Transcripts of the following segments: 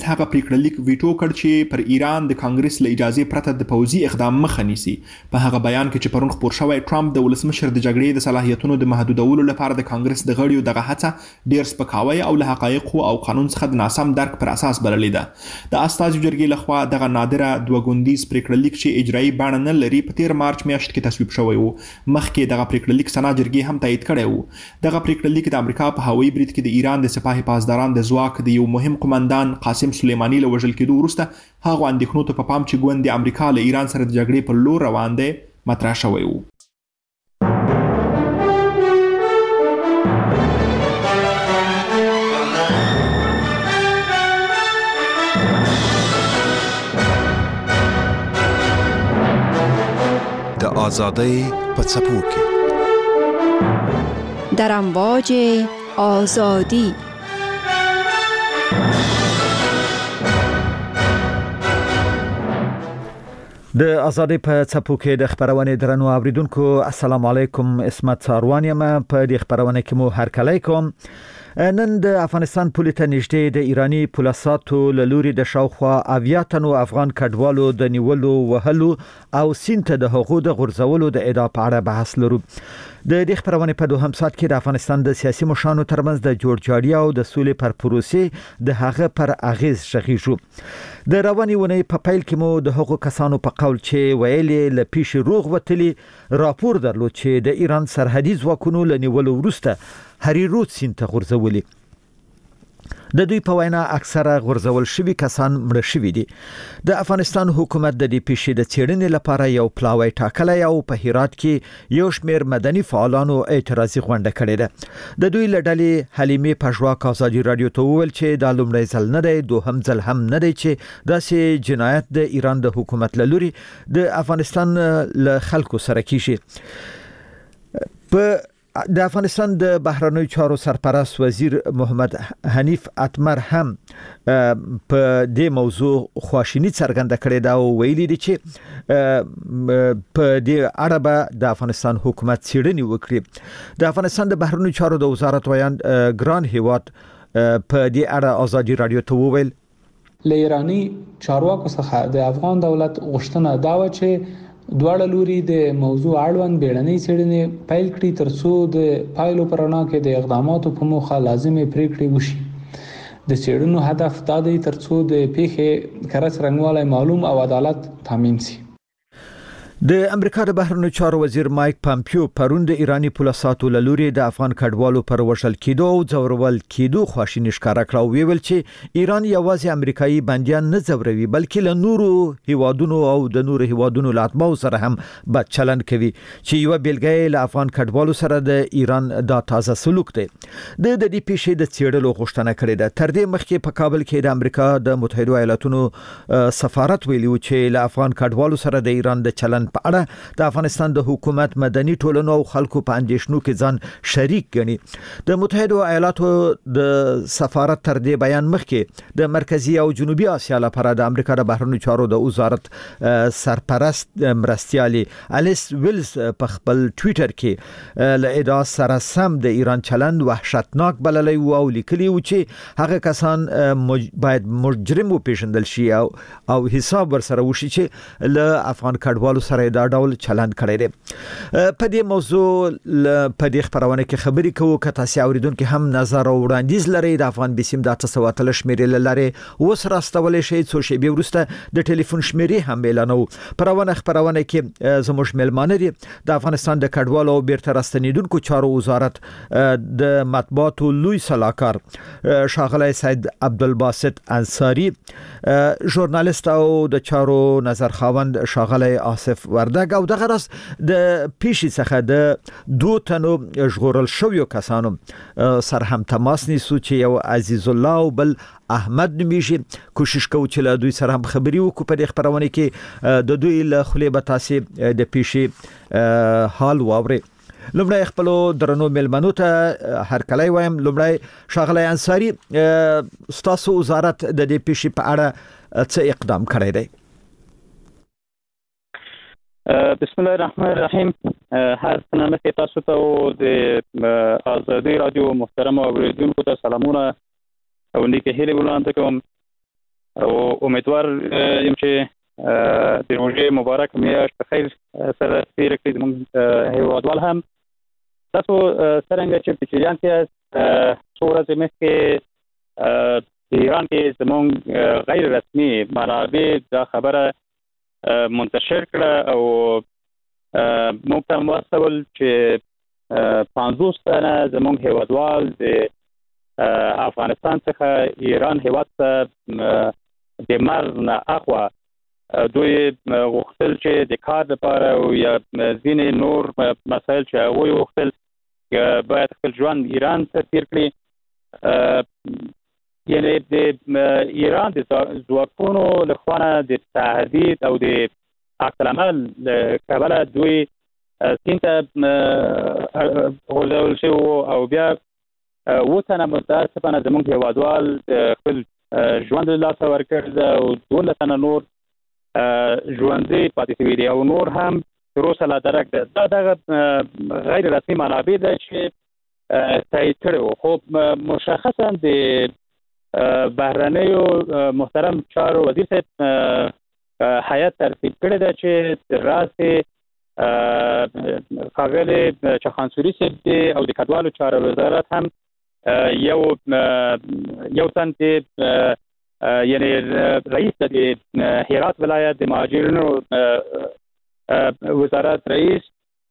هغه پریکړه لیک ویټو کړ چې پر ایران د کانګرس له اجازه پرته د پوځي اقدام مخه نیسي. په هغه بیان کې چې پرون خپور شوی، ټرمپ د ولسمشر د جګړې د صلاحیتونو د محدودولو لپاره د کانګرس د غړیو دغه هڅه ډیر سپکاوی او له حقایقو او قانون څخه د ناسم درک پر اساس بللې ده. د استازو جرګې لخوا دغه نادره دوه ګوندیز پریکړه لیک چې اجرایي بڼه نه لري په 13 مارچ میاشت کې تصویب شوی و. مخکې دغه پریکړه لیک سنا جرګې هم تایید کړی و. دغه پریکړه لیک د امریکا په هوایي برید کې د ایران د سپاه پاسداران د ځواک د یو مهم قومندان قاسم سلیمانی له وژل کېدو وروسته هغه اندېښنو ته په پام چې ګوند د امریکا له ایران سره د جګړې پر لور روان دی مطرح شوی و. د آزادۍ په څپو کې در امواج آزادی د آزادۍ په څپو کې د خبرونه درنو اوریدونکو السلام علیکم. اسمت ساروان یم. په دې خبرونه کې مو هرکلی کوم. نن د افغانستان پولې ته نږدې د ایرانی پولیساتو له لوري د شاوخوا 80 تنو افغان کډوالو د نیولو، وهلو او سینته د حقوقو د غورځولو د ادعا په اړه بحث لرو. د دې خبرونه په دوهم ساعت کې د افغانستان د سیاسي مشرانو ترمنځ د جوړجاړي او د سولې پر پروسې د هغه پر اغیز شغیږو. د رواني ونې په پیل کې مو د حقوقو کسانو په قول چې ویلي ل پیش روغ وتلی راپور درلود چې د ایران سرحدي ځواکونو له نیولو وروسته هری رود سیند ته غورځولي. د دوی په وینا اکثره غورځول شوي کسان مړه شوي دي. د افغانستان حکومت د دې پیښې د څېړنې لپاره یو پلاوی ټاکلی او په هرات کې یو شمېر مدني فعالانو اعتراضي غونډه کړې ده. د دوی له ډلې حلیمې پژواک ازادي رادیو ته وویل چې دا لومړی ځل نه دی، دوهم ځل هم نه دی چې داسې جنایت د ایران د حکومت له لوري د افغانستان له خلکو سره کیږي. په د افغانستان د بهرنیو چارو سرپرست وزیر محمد حنیف اتمر هم په دې موضوع خواشینی څرګنده کړې ده او ویلي دي چې په دې اړه به د افغانستان حکومت څېړنې وکړي. د افغانستان د بهرنیو چارو د وزارت ویان ګران هیواد په دې اړه ازادي رادیو ته وویل له ایرانی چارواکو څخه د افغان دولت غوښتنه دا و چې دواړه لوري د موضوع اړوند بیړنۍ څېړنې پیل کړي ترڅو د پایلو پر رڼا کې د اقداماتو په موخه لازمي پریکړې وشي. د څېړنو هدف دا دی ترڅو د پیښې کره څرنګوالی معلوم او عدالت تامین شي. د امریکا د بهرنیو چارو وزیر مایک پامپیو پرون د ایرانی پولیساتو له لوري د افغان کډوالو پر وژل کېدو او ځورول کېدو خواشیني ښکاره کړه او ویل چې ایران یوازې امریکایي بندیان نه ځوروي بلکې له نورو هیوادونو او د نورو هیوادونو له اتباعو سره هم بد چلند کوي چې یو بیلګه له افغان کډوالو سره د ایران دا تازه سلوک دی. د دې پیښې د څېړلو غوښتنه کړې ده. تر دې مخکې په کابل کې د امریکا د متحده ایالاتونو سفارت ویلي و چې له افغان کډوالو سره د ایران د چلند په اړه د افغانستان د حکومت مدني ټولنو او خلکو په اندېښنو کې ځان شریک ګڼي. د متحده ایالاتو د سفارت تر دې بیان مخکې د مرکزی او جنوبي اسیا لپاره د امریکا د بهرنیو چارو د وزارت سرپرست مرستيالي الیس ویلز په خپل ټوئیټر کې له ادعا سره سم د ایران چلند وحشتناک بللی او لیکلی و چې هغه کسان باید مجرم وپیژندل شي او حساب ورسره وشي چې له افغان کډوالو سره دا ډول چلند کړی دی. په دې موضوع په دې خبرونه کې خبرې کوو که تاسو اوریدونکو هم نظر او وړاندیز لرئ د افغان بسیم د 900 شمیرې لري اوس راستولې شي څو شی به ورسته د ټلیفون شمیرې هم اعلانو. پرونه خبرونه کې زموږ ملمانه دي د افغانستان د کډوالو او بیرته راستنیدونکو چارو وزارت د مطبوعاتو لوی صلاحکار شاغلی سید عبدالباسط انصاری، ژورنالیست او د چارو نظر خاوند شاغلی آصف وردګ او دغه راس د پیښې څخه د 2 تنو ژغورل شویو کسانو سره هم تماس نیسو چې یو عزیز الله او بل احمد نومیږي. کوشش کوو چې له دوی سره هم خبرې وکړو. په دې خبرونه کې د دوی له خولې به تاسو د پیښې حال واورئ. لومړی خپل درنو ملمنو ته هرکلی وایم. لومړی شاغلی انصاری، ستاسو وزارت د دې پیښې په اړه څه اقدام کړی دی؟ بسم الله الرحمن الرحیم. هر نامه کې تاسو ته او د آزادي رادیو محترم اوریدونکو ته سلامونه او نیکه هیله وړاندې کوم. او امیدوار یم چې د روژې مبارک میاشت په خیر سره تیر کړي زموږ هیوادوال هم. تاسو څرنګه چې په چریان کې څو ورځې مخکې په ایران کې زموږ غیر رسمي منابع دا خبره منتشر کړه او موږ ته واستول چې 50 تنه زموږ هیوادوال د افغانستان څخه ایران هیواد ته د مرز نه اخوا دوی غوښتل چې د کار لپاره او یا ځینې نور مسایل چې هغوی غوښتل باید خپل ژوند ایران ته تیر کړي. یعنی د ایران د ځواکونو لخوا د تهدید او د عکس العمل کابل دوی سیند ته غورځول شوي او بیا 7 تنه متاسفانه زموږ هیوادوال خپل ژوند له لاسه ورکړ او 12 تنه نور ژوندي پاتې شوي دي او نور هم تر اوسه لا درک ده. دغه غیر رسمي منابع ده چې تایید کړي وو، خو مشخصا د بهرنیو محترم چارو وزیر صاحب هیئت ترتیب کړی ده چې راسي ښاغلی چخانسوري صاحب دی او د کډوالو چارو وزارت هم یو تن چې یعنی رئیس د هرات ولایت د مهاجرینو وزارت رئیس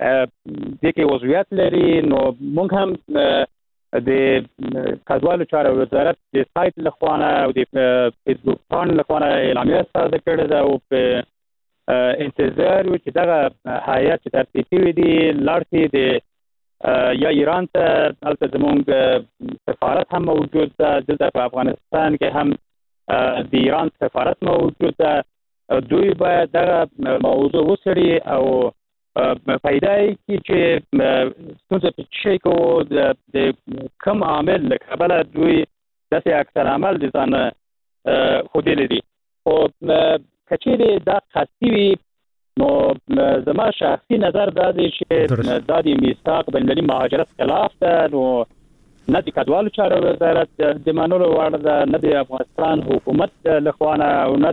د کې عضویت لري. نو موږ هم د کډوالو چارو وزارت د سایت لخوانه او د فیسبوک پاڼې لخوانه اعلامیه صادره کړې ده او په انتظار و چې دغه هیئت چې ترتیب شوی دی لاړ شي د یا ایران ته. هلته زموږ سفارت هم موجود ده، دلته په افغانستان کې هم د ایران سفارت موجود ده. دوی باید دغه موضوع وڅېړي او پیدا کړي چې ستونزه په څه شي کې د کوم عامل له کبله دوی داسې عکس العمل د ځان ښودلی دي. خو که چېرې دا قصدي وي نو زما شخصي نظر دا دی چې دا د میثاق بینالمللي مهاجرت خلاف ده. نو نه د کډوالو چارو وزارت د منلو وړ ده، نه د افغانستان حکومت لخوانه او نه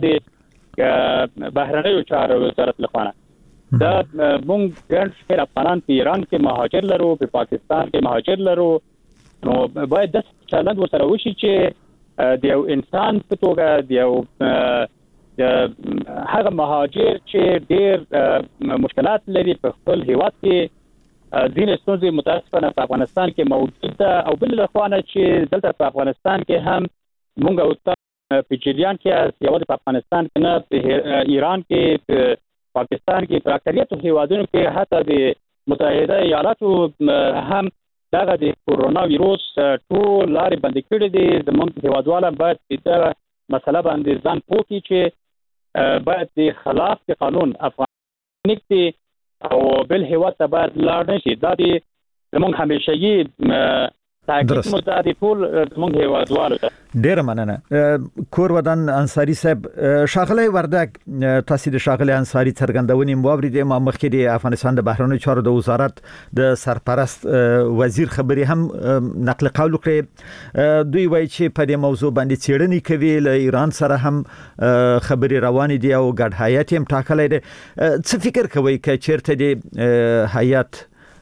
د بهرنیو چارو وزارت لخوانه. دا مونږ ګڼ شمېر افغانان په ایران کې مهاجر لرو، په پاکستان کې مهاجر لرو. نو باید داسې چلند ورسره وشي چې د یو انسان په توګه د یو هغه مهاجر چې ډېر مشکلات لري په خپل هیواد کې، ځینې ستونزې متاسفانه په افغانستان کې موجود ده او بل لخوانه چې دلته په افغانستان کې هم مونږ او تاسو په جریان کې یوازې په افغانستان کې نه، په ایران کې، په پاکستان کې، په اکثریت هیوادونو کې، حتی د متحده ایالاتو هم دغه د کورونا ویروس ټول لارې بندې کړې دي. زموږ هیوادوال باید دغه مسله باندې ځان پوه کړي چې باید د خلاف د قانون افغان نکتي او بل هیواد ته باید لاړ نشي. دا د زموږ همیشهي تاکید مو دا د ټول زموږ هیوادوالو ته. ډېره مننه. کور ودان انصاری صاحب، ښاغلی وردګ، تاسو د ښاغلی انصاری څرګندونې واورېدې. ما مخکې د افغانستان د بهرنیو چارو د وزارت د سرپرست وزیر خبرې هم نقل قول کړې. دوی وایي چې په دې موضوع باندې څېړنې کوي، له ایران سره هم خبرې روانې دي او ګډ هیئت هم ټاکلی دی. څه فکر کوئ که چېرته د هیئت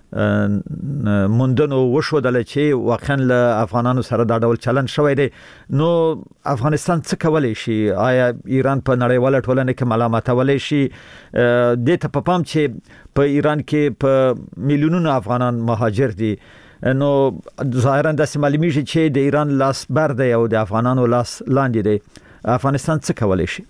موندنو وشودل چې واقعا له افغانانو سره دا ډول چلند شوی دی، نو افغانستان څه کولی شي؟ آیا ایران په نړیواله ټولنه کې ملامتولی شي؟ دې ته په پام چې په ایران کې په میلیونونو افغانان مهاجر دي، نو ظاهرا داسې معلومیږي چې د ایران لاس بر دی او د افغانانو لاس لاندې دی. افغانستان څه کولی شي؟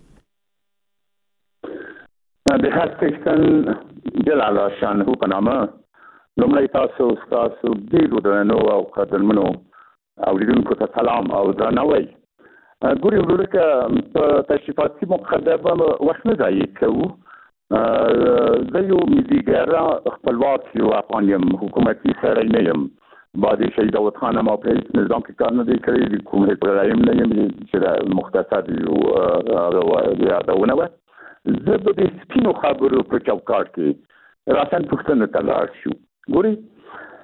د هر پښتون جلال شانه په نامه لومړی تاسو ډېرو درنو او قدرمنو اوریدونکو ته سلام او درناوی. ګورې ورور که په تشریفاتي مقدمه وخت نه ضایع کوو، زه یو ملیګرا خپلواک یو افغان یم، حکومتي سړی نه یم. بعد شهید داود خان ما په نظام کې کار نه دی کړی، د کوم هیڅ نه یم چې مختصر یو یادونه وه. زه به د سپینو خبرو په چوکاټ کې راسن پوښتنه ته لاړ شو. ګورې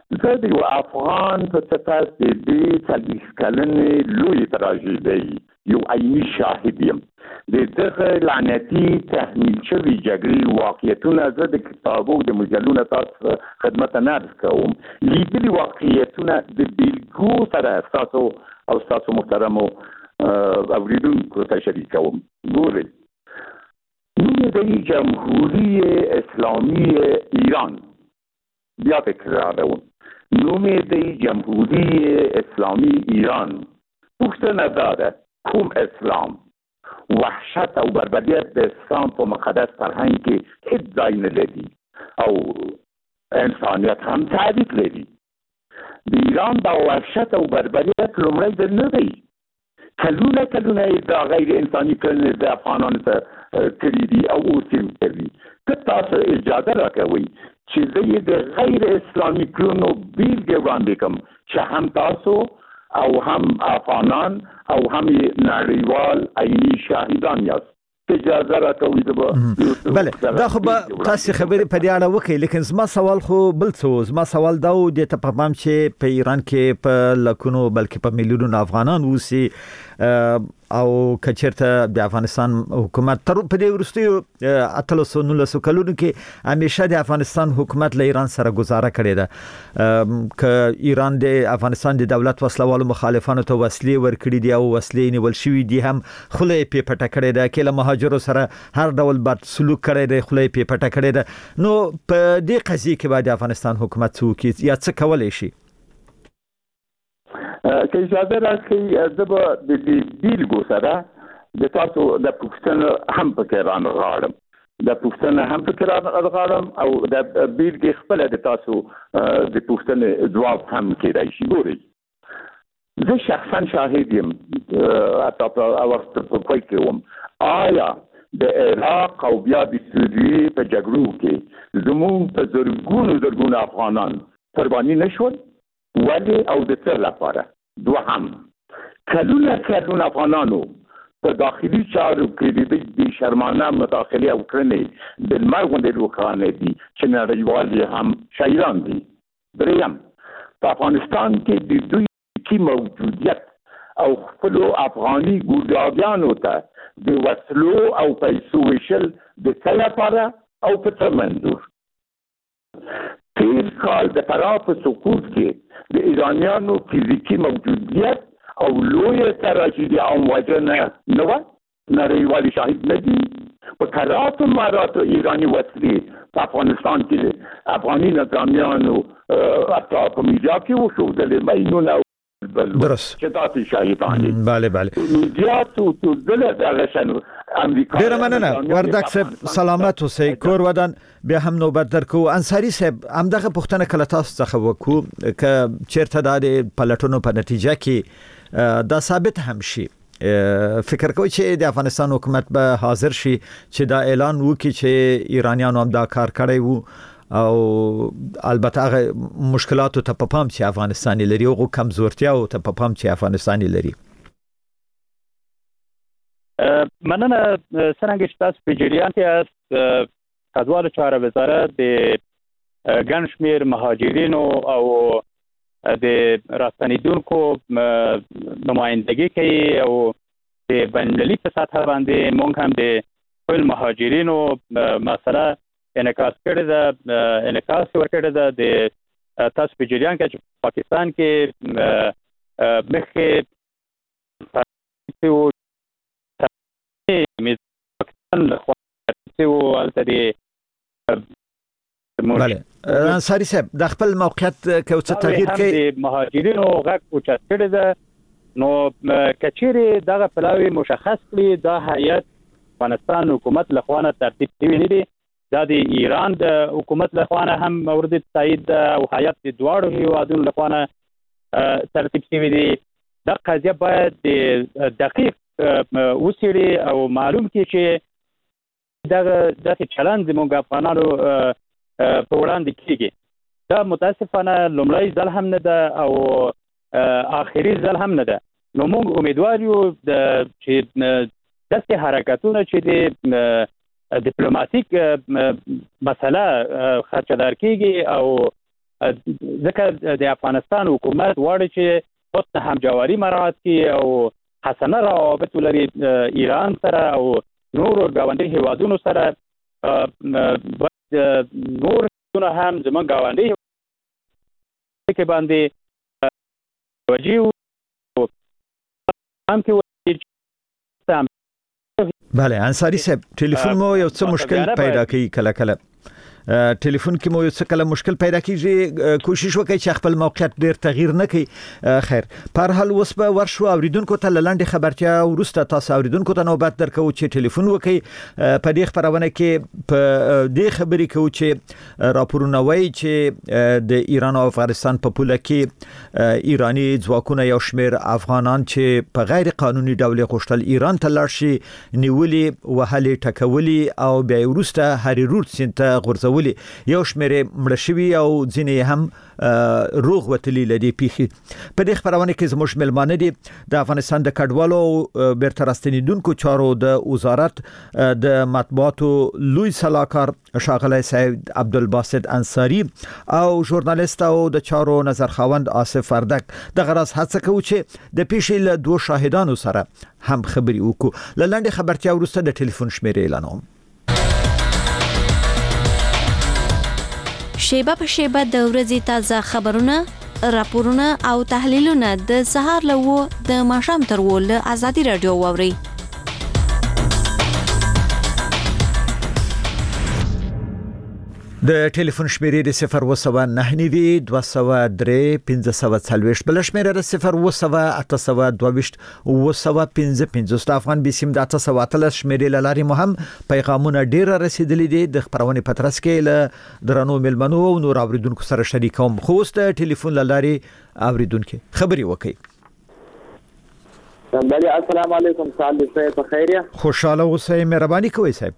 زه د یو افغان په صفت د دې 40 کلنې لوی تراژیدۍ یو عیني شاهد یم. د دغه لعنتي تحمیل شوي جګړې واقعیتونه زه د کتابو د مجلو تاسو خدمت نه عرض کوم. لیدلي واقعیتونه د بیلګو سره ستاسو محترمو اوریدونکو ته شریکوم. ګورئ، نوم د جمهوری اسلامی ایران، بیا تکراروم، نوم د جمهوری اسلامی ایران پوښتنه دا ده کوم اسلام؟ وحشت او بربریت د اسلام په مقدس فرهنګ کې هیڅ ځای نه لري او انسانیت هم تعریف لري. د ایران دا وحشت او بربریت لومړی ځل نه دی. کلونه دا غیر انساني کړنې د افغانانو ته کړي دي او اوس یې کوي. که تاسو اجازه راکوئ چې زه یې د غیر اسلامي کړنو بیلګې وړاندې کړم چې هم تاسو او هم افغانان او هم نړیوال عیني شاهدان یاست. اجازه راکوئ بله، دا خو به تاسو خبرې په دې اړه وکړئ، لیکن زما سوال خو بل څه. زما سوال دا و د ته په پام چې په ایران کې په لکونو بلکې په میلیونونو افغانان اوسي او کچرته د افغانستان حکومت تر په دې ورستیو 19 کلونو کې همیشه د افغانستان حکومت له ایران سره گزاره کړې ده ک ایران د افغانستان د دولت وسلوالو مخالفانو ته وسلې ورکړي دي او وسلې نیول شوې دي، هم خله په پټه کړې ده، کله مهاجرو سره هر ډول بد سلوک کړی دی، خله په پټه کړې ده. نو په دې قضیه کې باید افغانستان حکومت څه یا څه کولای شي؟ که اجازه راکړئ زه به د دې بیلګو سره د تاسو د پوښتنه هم پکې رانغاړم او د بیلګې خپله د تاسو د پوښتنې ځواب هم کېدای شي. ګورئ، زه شخصا شاهد یم، حتی په وخت په پای کې وم، آیا د عراق او بیا د سوریې په جګړو کې زموږ په زرګونو افغانان قرباني نشول؟ ولې او د څه لپاره؟ دوهم، کلونه افغانانو په داخلي چارو کې د بې شرمانه مداخلې او کړنې د لمر غوندې روښانه دي چې نړیوال هم شاعران دي. دریم، په افغانستان کې د دوی کی موجودیت او خپلو افغاني ګوډاګیانو ته د وسلو او پیسو ویشل د څه لپاره او په څه منظور؟ تیر کال د فراه په سقوط کې د ایرانیانو فزیکي موجودیت او لویه تراژیدي او وجنه نه وه، نړیوالي شاهد نه دي. په کراتو مراتو ایراني وسلې په افغانستان کې افغاني نظامیانو حتی په میډیا کې وښودلې مینونه درست چې تاسو شاهدان دي. بله میډیا څو ځله دغه شنو امریکا. ډیره مننه وردګ صاحب، سلامت اوسئ، کور ودان. بیا هم نوبت درکو. انصاری صاحب، همدغه پوښتنه کله تاسو څخه وکړو که چیرته د پلټونو په نتیجه کې دا ثابت هم شي، فکر کوي چې د افغانستان حکومت به حاضر شي چې دا اعلان وکړي چې ایرانیانو هم دا کار کړی وو او البته هغه مشکلاتو ته په پام چې افغانستان لري او کمزورتیاو ته په پام چې افغانستان لري؟ مننه. څنګه چې تاسو په جریان کې کډوالو چارو وزارت د ګڼ شمېر مهاجرینو او د راستنیدونکو نمایندګي کوي او د بین‌المللي په سطح باندې موږ هم د ټول مهاجرینو مسله انعکاس ورکړی ده. د تاسو په جریان کې چې پاکستان کې مخکې پاکستان بله، انصاری صاحب د خپل موقعیت کې څه تغییر کوي؟ د مهاجرینو غږ اوچت کړی ده. نو کچېرې دغه پلاوی مشخص کړي دا هیئت افغانستان حکومت لخوا ترتیب شوی نه دی، دا د ایران د حکومت لخوا هم مورد تایید او هیئت د دواړو هیوادونو لخوا ترتیب شوی دی. دا قضیه باید دقیق وڅېړي او معلوم کړي چې دغه چلند زموږ افغانانو په وړاندې کېږي. دا متاسفانه لومړی ځل هم نه ده او آخري ځل هم نه ده. نو موږ امیدوار یو چې داسې حرکتونه چې د ډیپلوماتیک مسله خرچدار کېږي او ځکه د افغانستان حکومت غواړي چې حسن همجواری مراعات کړي او حسنه روابط ولري ایران سره او نور ګاونډي هیوادونو سره. نور هیوادونه هم زموږ ګاونډي کې باندې وجیو هم کې. بله انصاری صاحب ټلیفون مو یو څه مشکل پیدا کوي کله ټلیفون کې مو یو څه کله مشکل پیدا کیږي. کوشش وکړئ چې خپل موقعیت ډیر تغییر نه کړئ. خیر پر حال اوس به ورشو اوریدونکو ته لاندې خبرتیا ورسته تاسو اوریدونکو ته نوبت درکو چې ټلیفون وکړي. په دې خبرونه کې په دې خبرې کوي چې راپورونه وایي چې د ایران او افغانستان په پوله کې ایرانی ځواکونه یو شمېر افغانان چې په غیر قانوني ډول غوښتل ایران ته لاړ شي نیولې وهلې ټکولې او بیا ورسته هریرود سیند ته غورځولې. یو شمېر مړ شوي او ځینې هم روغ وتلي لدی پیخي. په دې خبرونه کې زموږ ملمانه دي د افغانستان د کډوالو بیرته راستنیدونکو چارو د وزارت د مطبوعاتو لوی صلاحکار ښاغلی سید عبدالباسط انصاری او ژورنالیست او د چارو نظرخواند آصف اردک د غرض هڅه کوي چې د پیښې له دوه شاهدانو سره هم خبري وکړو. لاندې خبرتیا ورسته د ټلیفون شمیرې اعلانوم. شیبه په شیبه د ورځې تازه خبرونه، راپورونه او تحلیلونه د سهار له د ماښام تر له ازادي رادیو واوري. د ټلیفون شمیرې د 029 203 1540 بل شمیره د 02822 955 د افغان بسیم د 813 شمیرې لاري مهم پیغامونه ډیر رسیدلې دي. د خبرونه پترس کې له درنو ملمنو او نور اوریدونکو سره شریکوم. خو ست ټلیفون لاري اوریدونکو خبري وکي. بله السلام علیکم صاحب په خیریه. خوشاله اوسئ مهرباني کوئ صاحب.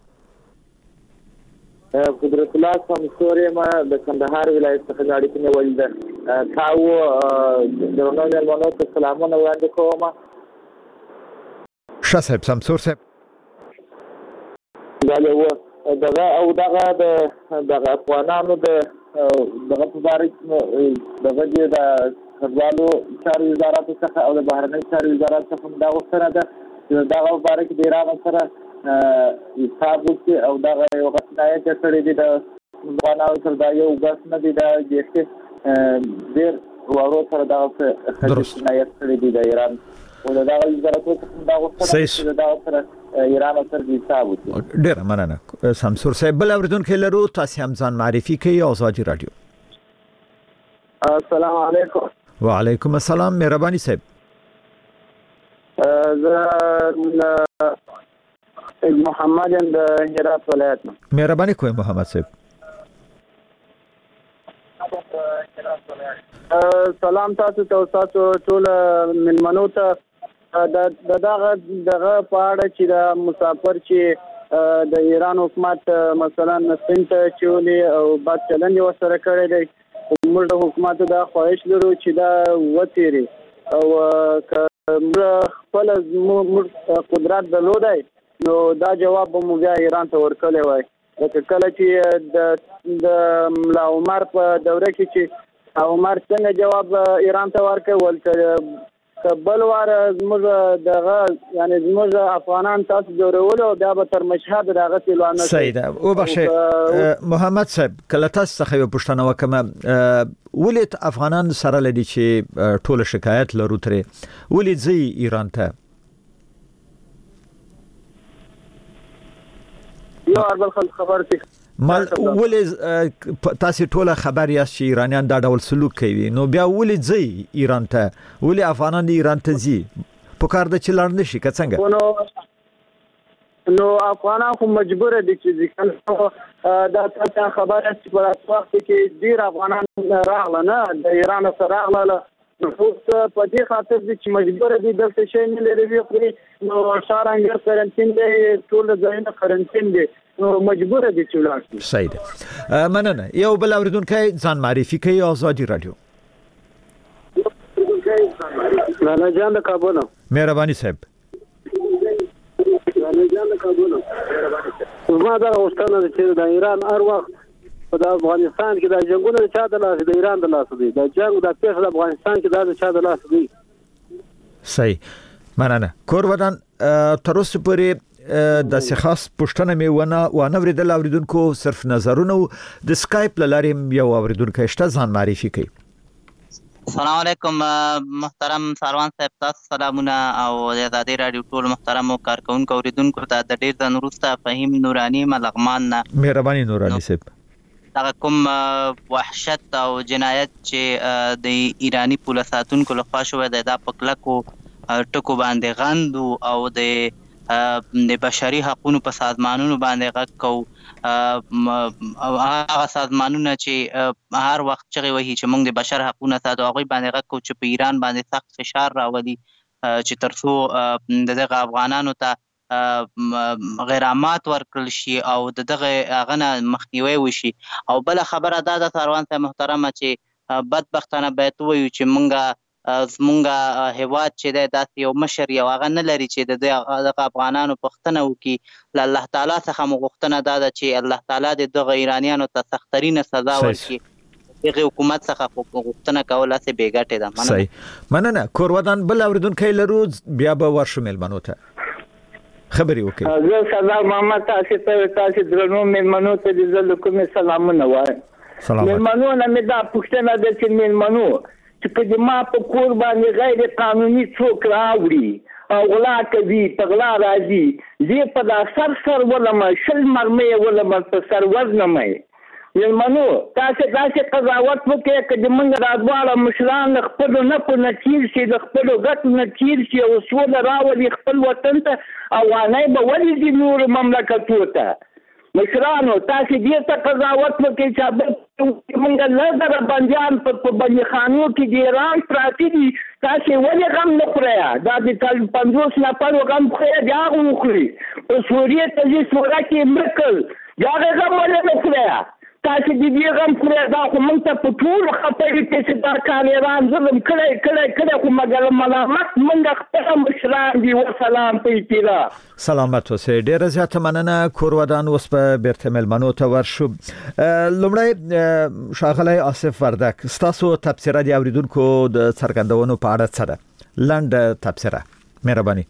قدرت الله سمسوري ما د کندهار ولایت څخه غاړي کې نیول ده. تاسو درنو ملمنو ته سلامونه وړاندې کوم. صاحب سمسور صاحب دغه او دغه افغانانو دغه مبارک دغه د کډوالو چارو وزارت څخه او د بهرنی چارو وزارت څخه دا وسره ده دغه مبارک د ایران سره حساب وکړي او دغه یو غټنایه چې کړی دي د افغانانو سره دا یو غس نه دي دا ډېر ورو سره دا غټنایه کړی دي د ایران او دغه وزارت څخه دا وسره دا سره ایران سره حساب وکړي. ډېر مننه سمسور صاحب. بل اوریدونکو لرو تاسو هم ځان معرفي کړئ او ازادي رادیو. السلام علیکم. وعلیکم السلام مهرباني صاحب. محمد د هرات ولایت. مهرباني کوئ محمد صاحب. سلام تاسو ته ټول ملمنو ته دغه په اړه چې د مسافر چې د ایران حکومت مثلا سپین ته چولي او بد چلند وسره کړی دی. موږ د حکومت د خواهش لرو چې دا وتیری او خپل قدرت درلودای نو دا جواب به مو بیا ایران ته ورکړی وای. لکه کله چې د ملا عمر په دوره کې چې عمر څنګه جواب ایران ته ورکړ بل وار زموږ دغه یعنی زموږ افغانان تاسو جوړول او بیا به تر مشهد دغه سیلوانه سید او بخښه محمد صاحب کله تاسو څخه یو پوښتنه وکم ولې افغانان سره لدی چې ټول شکایت لرو ترې ولې ځي ایران ته یو اربل خبر شي مال ولې تاسو ټول خبر یاست چې ایرانیان دا ډول سلوک کوي نو بیا ولې ځي ایران ته ولې افغانان ایران ته ځي په کار د چلار نشي که څنګه نو افغانان خو مجبور دي چې دا څه خبره چې په وخت کې ډیر افغانان راغله نه د ایران سره راغله نو په دې خاطر چې مجبور دي دلته شي نه لري نو شارنګ کرنټین دی ټول ځایونه کرنټین دي نو مجبور دي چې لاړ شي. صحیح مننه. یو بل اوریدونکو ځان معرفي کوي ازادي رادیو. رانا جان د کابل. مهرباني صاحب. رانا جان د کابل. ما دا اوستانه چې د ایران هر وخت په افغانستان کې د جنگونو چا د لاس د ایران د لاس دی د جنگ د پیښه د افغانستان کې د چا د لاس دی. صحیح مننه. کور ودان تر اوسه پورې د خاص پښتنه می ونه ورېدل اوریدونکو صرف نظرونه د سکایپ لارې یو اوریدونکو شته ځان معرفي کوي. السلام علیکم محترم سروان صاحب، تاسو سلامونه او د آزادۍ رادیو ټول محترمو کارکونکو اوریدونکو ته د ډیر ځان وروسته فهیم نورانی ملغمان نه مهرباني نورانی صاحب. دا کوم وحشت او جنایت چې د ایرانی پولیساتونکو لخوا شوی دی دا په کلکو ټکو باندې غندو او د بشري حقوقو په سازمانونو باندې غږ کوو او هغه سازمانونه چې هر وخت چغې وهي چې موږ د بشر حقوقونه ساتو هغوی باندې غږ کوو چې په ایران باندې سخت فشار راولي چې تر څو د دغه افغانانو ته غرامات ورکړل شي او د دغه هغه نه مخنیوی وشي. او بله خبره دا ده سروان صاحب محترمه چې بدبختانه باید ووایو چې موږ زمونږ هیواد چې دی داسې یو مشر یو هغه نه لري چې د دغه افغانانو پوښتنه وکړي. له الله تعالی څخه مو غوښتنه دا ده چې الله تعالی د دغه ایرانیانو ته سختترینه سزا ورکړي. دغه حکومت څخه غوښتنه کول هسې بې ګټې ده. صحیح مننه. کور ودان بل اوریدونکی لرو بیا به ورشو میلمنو ته خبرې وکړي. زه سلام محمد تاسو درنو میلمنو ته د زړه کومې سلامونه وایم. میلمنو نه مې دا پوښتنه ده چې میلمنو چې په دې ما په کور باندې غیر قانوني څوک راوړي او غلا کوي په غلا راځي زه په دا سر ولم شل مرمۍ ولم په سر وزنمې میلمنو تاسو قضاوت وکړئ چې د موږ د دواړه مشران خپل نه په نتیل شي د خپل ګټو نتیل شي او سوله راولي خپل وطن ته اوانای به ولې د نور مملکتونو ته مشرانو تاسو دې ته قضاوت وکړئ چې موږ لږه بندیان په بندیخانو کې د ایران پراته دي تاسو ولې غم نه خورئ دا د 50 نفرو غم خورئ بیا هم وخورئ په سوریه سوره کې مرکل بیا غم ولې نه خورئ تاسو دې غم خورئ دا خو موږ ته په ټول خپل کې دا کار ایران ظلم کړی خو مګر ملامت موږ خپل مشران دي وسلام په اطلاع سلامت اوسئ. ډیره زیاته مننه. کور ودان اوس په بیرته میلمنو ته ورشو. لومړی ښاغلی آصف وردک ستاسو تبصره د اوریدونکو د څرګندونو په اړه څه ده؟ لنډه تبصره مهرباني.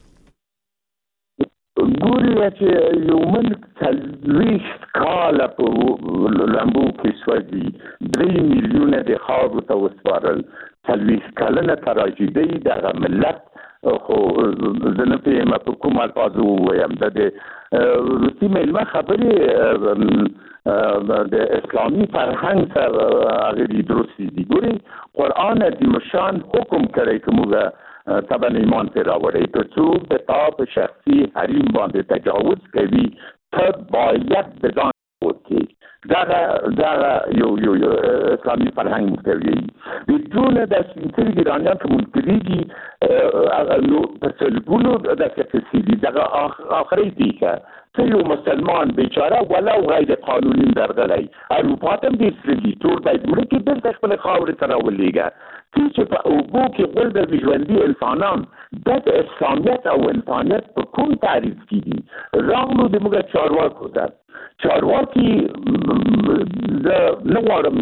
ګوري چې یو ملک 40 کاله په لامبو کې سوځي 3 میلیونه د خاورو ته وسپارل 40 کلنه تراژیدي دغه ملت خو زه نه پوهېږم په کوم الفاظو ووایم د روسي میلمه خبرې د اسلامي فرهنګ سره هغې درستې دي. ګورئ قرآن عظیمالشان حکم کړی که موږ طبعا ایمان پې راوړی که څوک د تا په شخصي حریم باندې تجاوز کوي ته باید د ځان وکړي. دغه یو اسلامي فرهنګ مختوي د ټول د سپینسري ایرانیان که منکرېږي نو په سلګونو داسې قصې دي دغه آخري دیکه ته یو مسلمان بیچاره ولو غیر قانوني درغلی اروپا ته هم ډېر څه دي ټول باید وړکې بېرته خپلې خاورې ته راولېږه چې په اوبو کې غورځوي ژوندي انسانان دا د اسلامیت او انسانیت په کوم تعریف کې دي راغلو د موږ چارواکو ته چارواکي زه نه غواړم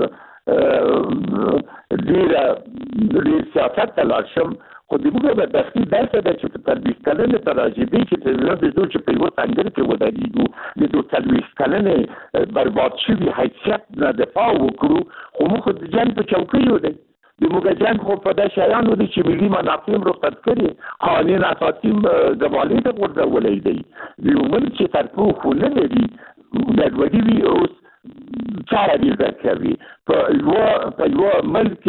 ډېر سیاست ته لاړ شم خو د موږ بدبختي داسې ده چې په 40 کلنې تراژیدي چې زه چې په یوه څنګل کې ودرېږو د 40 کلنې برباد شوي حیثیت نه دفاع وکړو خو موږ خو د جنګ په چوکیو دی د موږ جنګ خو په دا شیانو دي چې ملي منافع هم رخصت کړي قوانین اساسي زوالې ته غورځولی دی د یو ملک چې سرپوښ خو نه لري ګډوډي وي اوس چاره ډېر کوي په یوه ملک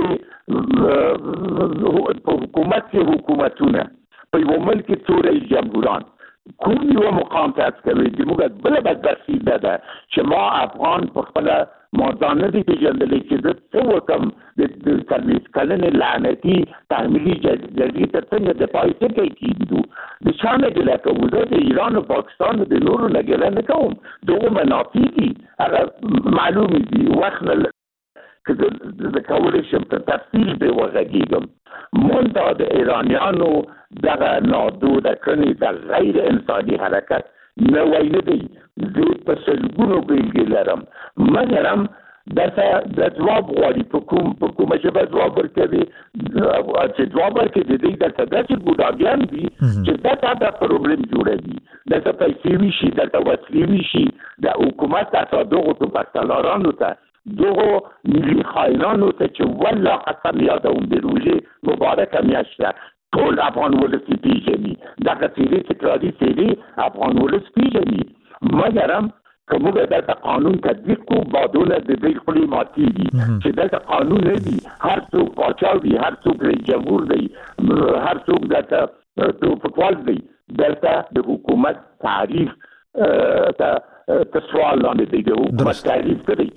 په حکومت کې حکومتونه په یوه ملک کې څو رئیس جمهوران کوم یوه مقام ته هڅه کوي د موږ بله بدبختي دا ده چې ما افغان په خپله ما ځان نه دي پېژندلی چې زه څه وکړم د 40 کلنې لعنتي تحمیلي جګړې ته څنګه دفاع څنګه کېږدو د چا نه ګیله کوو زه د ایران او پاکستان د نورو نه ګیله نه کوم دغو منافع دي هغه معلومې دي وخت نه که زه کولی شم په تفصیل پرې وغږېږم منتها د ایرانیانو دغه نادوده کړنې د غیر انساني حرکت نه وای نه دی زه په سلګونو بیلګې لرم مګر هم دته د جواب غواړي په کومه ژبه جواب ورکوي چې جواب ورکوي د دې دلته داسې بوډاګان دي چې دا پروبلم جوړوي دلته پیسې وشي دلته وسلې وشي د حکومت تاسو دغو توپکتلارانو ته دغو ملي خاینانو ته چې والله قسم یادوم د روژې مبارکه میاشت ده ټول افغان ولس پیژني دغه څیرې تکراري څیرې افغان ولس پیژني مګر هم که موږ دلته قانون تطبیق کړو بادونه د دوی خولې ماتېږي چې دلته قانون نه وي هر څوک پاچا وي هر څوک رئیس جمهور دی هر څوک دلته ټوپکوال دی دلته د حکومت تعریف ته سوال لاندې دی د حکومت تعریف کوي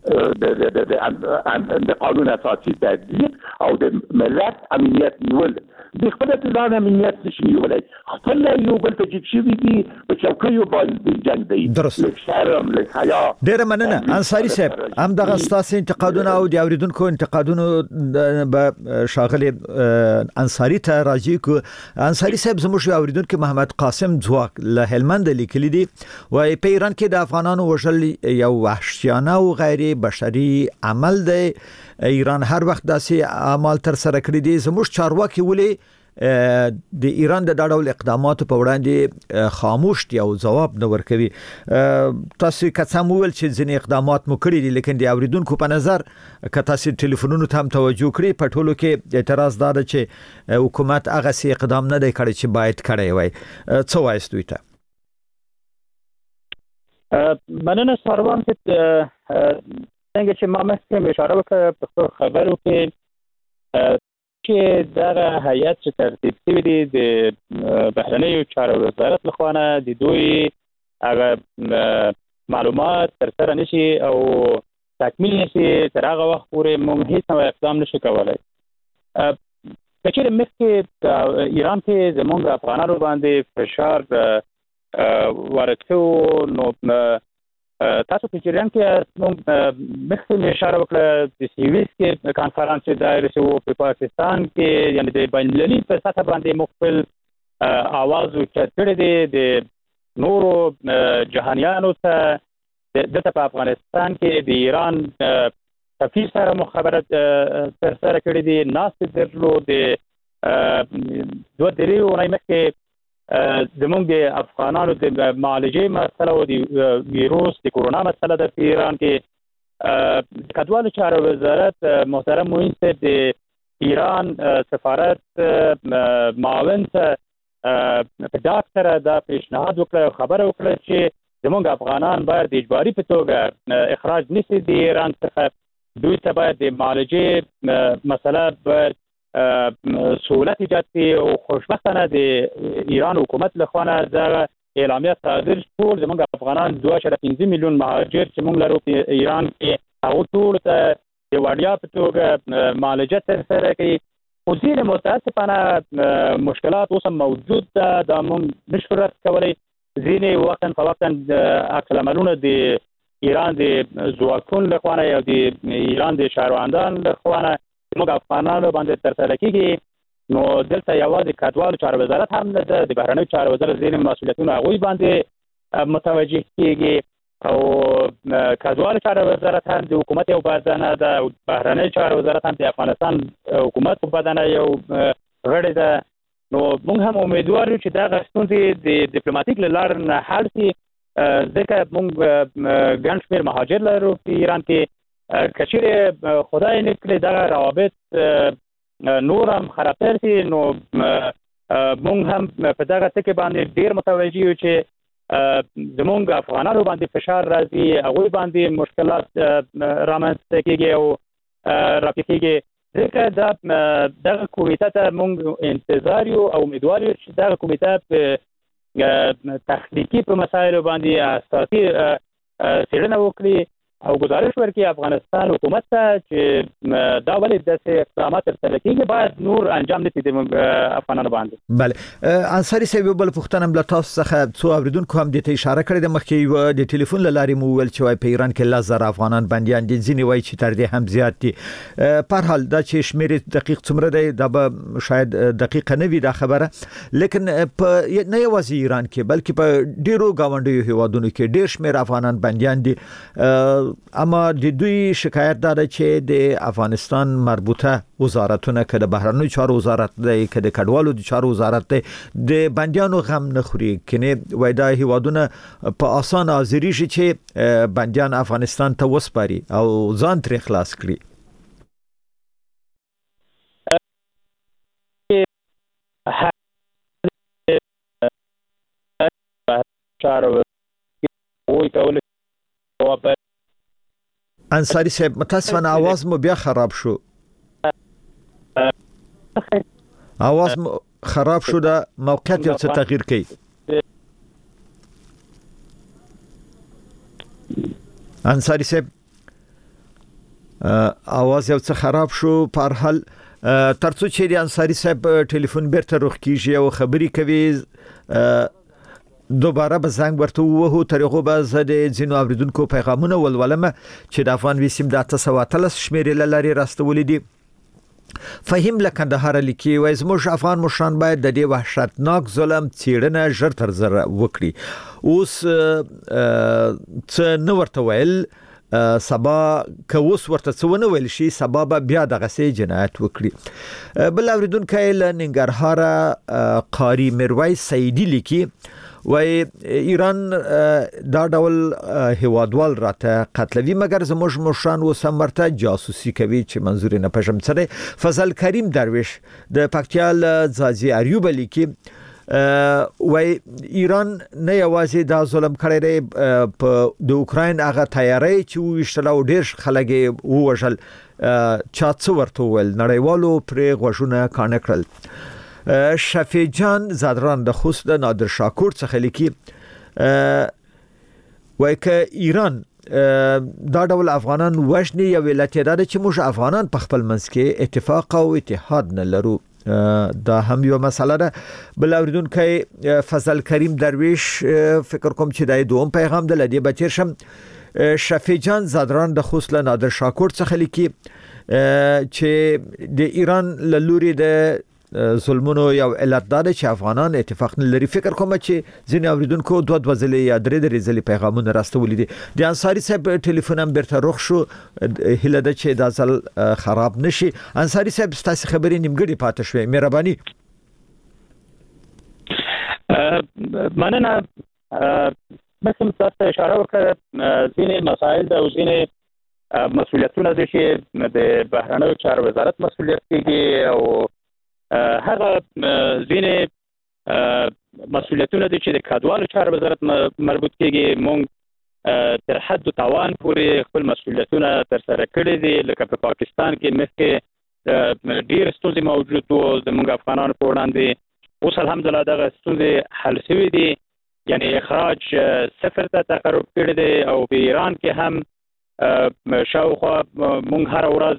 د قانون اساسي تطبیق او د ملت امنیت نیول د خپل ځان امنیت نشي نیولای خپل یو بل ته چې شي دي په چوکیو باندې جنگ دی لکه شرم لکه حیا ډیر مننه انصاری صاحب هم دغه ستاسو انتقادونه او د اوریدونکو انتقادونه به شاغل انصاری ته راځي کو انصاری صاحب زموږ اوریدونکو محمد قاسم ځواک له هلمند لیکلی دی وای په ایران کې د افغانانو وژل یو وحشیانه او غیر بشري عمل دی ایران هر وخت داسې اعمال تر سره کړی دي زموږ چارواکي ولې د ایران د ډول اقداماتو په وړاندې خاموش دي او ځواب نه ورکوي تاسو کڅم ویل چې ځینې اقدامات مو کړی دي لیکن د اوریدونکو په نظر که تاسو ټلیفونونو ته هم توجه کړئ په ټولو کې اعتراض داده چې حکومت هغه سي اقدام نه دی کړی چې باید کړی وای څه وایي دوی ته مننه سروان چې څنګه چې ما مخکې اشاره وکړه په خبرو کې چې دا هیئت چې ترتیب شوی دی د بهرنیو چارو وزارت لخوا نه د دوی هغه معلومات تر سره نشي او تکمیل نشي تر هغه وخت پورې موږ هیڅ نوی اقدام نشو کولای که چېرې مخکې ایران کې زموږ افغانانو باندې فشار ورکړو نو تاسو په جریان کې موږ مخکې اشاره وکړه د سیویس کې کانفرنس دایر شو په پاکستان کې یعنی د بین المللي په سطح باندې مخفل आवाज وکړي دي د نورو جهانیانو ته د افغانستان کې د ایران سفیر سره مخابرت تر سره کړی دي ناس درلو د دوه درې ورځې مخکې زمونږ د افغانانو د معالجې مسله او د ویروس د کورونا مسله د ایران کې کډوالو چارو وزارت محترم موین صاحب د ایران سفارت معاون ته په ډاکټر دا پیشنهاد وکړ خبره وکړه چې زمونږ افغانان باید د اجباري په توګه اخراج نشي د ایران څخه دوی ته باید د معالجې مسله باید سہولت ایجاد کړي او خوشبختانه د ایران حکومت لخوا نه دا اعلامیه صادر ټول زموږ افغانان 2.5 میلیون مهاجر چې موږ لرو په ایران کې هغه ټول ته د وړیا په توګه معالجه ترسره کوي خو ځینې متاسفانه مشکلات اوس هم موجود ده دا موږ نشو رد کولی ځینې وقتا په وقتا عکس العملونه د ایران د ځواکونو لخوا نه یا د ایران د شهروندان لخوا نه موږ افغانانو باندې ترسره کیږي نو دلته یوازې کډوالو چارو وزارت هم نه ده د بهرنیو چارو وزارت ځینې مسؤلیتونه هغوی باندې متوجه کیږي او کډوالو چارو وزارت هم د حکومت یو بدنه ده او بهرنیو چارو وزارت هم د افغانستان حکومت په بدنه یو غړی ده نو موږ هم امیدوار یو چې دغه ستونزې د ډیپلوماټیک له لارې نه حل شي ځکه موږ ګڼ شمېر مهاجر لرو په ایران کې کچېرې خدای نه کړي دا روابط نور هم خرابتر شي نو موږ هم په دغه ټکي باندې ډېر متوجه یو چې زموږ افغانانو باندې فشار راځي هغوی باندې مشکلات رامنځته کېږي او راپیښیږي ځکه دغه کمیټه ته موږ انتظار یو او امیدوار یو چې دغه کمیټه په تخنیکي په مسایلو باندې اساسي څېړنه وکړي او گزارش ورکړي افغانستان حکومت ته چې دا ولې داسې اقدامات ترسره کیږي باید نور انجام نشي د افغانانو باندې. بله انصاري صاحب بل پښتنه بل تاسو څخه څو اوریدونکو هم د ته اشاره کړې د مخکې د ټلیفون لارې مو ویل چې په ایران کې 1000 افغانان بنديان دي ځینې وایي چې تر دې هم زیات دي. په هر حال دا چې شمیر دقیق څومره دی دا به شاید دقیق نه وي دا خبره لیکن په نه یوازې ایران کې بلکې په ډیرو گاونډیو هیوادونو کې ډیر شمیر افغانان بنديان دي. اما د دوی شکایت دا ده چې د افغانستان مربوطه وزارتونه کده بهرنیو چارو وزارت دی کده کډوالو د چارو وزارت دی د بنديانو غم نه خوري کنه وای دا هیوادونه په آسان حاضری شي چې بنديان افغانستان ته وسپاري او ځان تر خلاص کړي. انصاری صاحب متاسفانه आवाज مو بیا خراب شو. आवाज خراب شو دا موقعیت یو څه تغییر کړي. انصاری صاحب आवाज یو څه خراب شو. په هر حال ترڅو چې د انصاری صاحب ټلیفون بیرته روغ کیږي او خبري کوي دوباره به زنګ ورته ووهو ترغه به زده زینو اوریدونکو پیغامونه ولولم چې د افغان وسیم د 913 شمیرې لاري راستولې دي. فهم لکندهار لیکي وای زموږ افغان مشران باید د دې وحشتناک ظلم څیړنه ژر تر ژره وکړي. اوس څه نو ورته ویل سبا کوس ورته څونه ویل شي سبا بیا دغه سي جنایت وکړي. بل اوریدونکو له ننګرهار قاری میرویس سیدی لیکي وای ایران دا ډول هوادوال راته قتلوي مګر زموږ مشران وسمرته جاسوسي کوي چې منظور نه پېژم سره. فضل کریم درویش د پکتیال زازي اریوب لیکي وای ایران نه یوازې دا ظلم کړی دی په د اوکراین هغه تیاری چې وشتل او ډیر خلک ووژل چا څو ورته ول نړیوالو پرې غوښونه کانه کړل. شفیع جان زادران د خوست د نادر شاکور څخه لیکي وای که ایران دا ډول افغانان وژني یو علت دا چې موږ افغانان په خپل منځ کې اتفاق او اتحاد نه لرو. دا هم یو مسله ده. بل اوریدونکو فضل کریم درویش فکر کوم چې د دوم پیغام د لدی بچیر شم. شفیع جان زادران د خوست له نادر شاکور څخه لیکي چې د ایران له لوري د ظلمونو یو علت دا چې افغانان اتفاق نه لري. فکر کوم چې ځینې اوریدونکو دوه ځلې یا درې ځلې پیغامونه راستولې دي. د انصاری صاحب ټلیفون هم بیرته روغ شو هله د چې دا ځل خراب نشي. انصاری صاحب ستاسو خبرې نیمګړې پاتې شوې مهرباني. مننه. مثل تاسو اشاره وکړه ځینې مسائل د ځینې مسؤلیتونه دي چې د بهرنیو چارو وزارت مسؤلیت کوي او هغه ځینې مسؤلیتونه دي چې د کډوالو چارو وزارت مربوط کیږي. مونږ تر حد توان پورې خپل مسؤلیتونه ترسره کړي دي. لکه په پاکستان کې مخکې ډیر ستونزې موجود وو د مونږ افغانانو په وړاندې. اوس الحمدلله دغه ستونزې حل شوې دي یعنی اخراج صفر ته تقرب کړی دی او په ایران کې هم شاوخوا مونږ هر ورځ